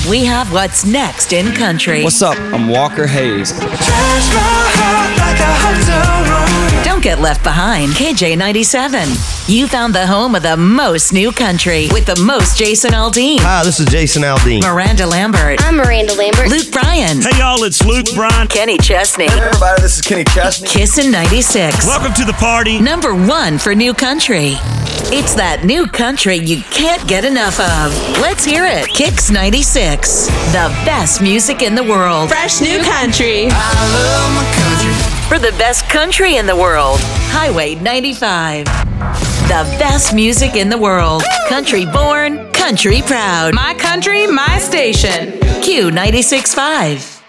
We have what's next in country. What's up? I'm Walker Hayes. Don't get left behind. KJ97. You found the home of the most new country with the most Jason Aldean. Hi, this is Jason Aldean. Miranda Lambert. I'm Miranda Lambert. Luke Bryan. Hey, y'all, it's Luke Bryan. Kenny Chesney. Hey, everybody, this is Kenny Chesney. Kissin' 96. Welcome to the party. Number 1 for new country. It's that new country you can't get enough of. Let's hear it. Kicks 96. The best music in the world. Fresh new country. I love my country. For the best country in the world, Highway 95. The best music in the world. Country born, country proud. My country, my station. Q 96.5.